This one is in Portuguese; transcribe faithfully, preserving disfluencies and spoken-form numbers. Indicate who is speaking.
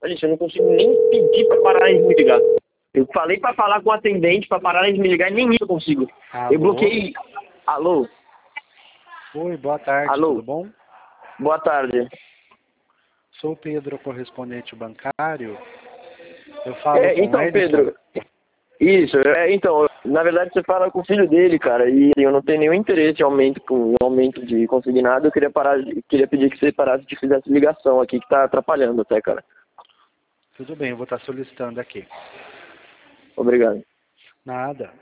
Speaker 1: Gente, eu não consigo nem pedir pra pararem de me ligar. Eu falei pra falar com o atendente pra pararem de me ligar e nem isso eu consigo.
Speaker 2: Alô?
Speaker 1: Eu bloqueei. Alô?
Speaker 2: Oi, boa tarde,
Speaker 1: Alô?
Speaker 2: tudo bom?
Speaker 1: Boa tarde.
Speaker 2: Sou o Pedro, correspondente bancário. Eu falo
Speaker 1: É,
Speaker 2: com o
Speaker 1: então,
Speaker 2: Edson.
Speaker 1: Pedro. Isso, é, então, na verdade você fala com o filho dele, cara, e eu não tenho nenhum interesse em aumento, em aumento de consignado, eu queria parar, queria pedir que você parasse de fazer essa ligação aqui que tá atrapalhando até, cara.
Speaker 2: Tudo bem, eu vou estar solicitando aqui.
Speaker 1: Obrigado.
Speaker 2: Nada.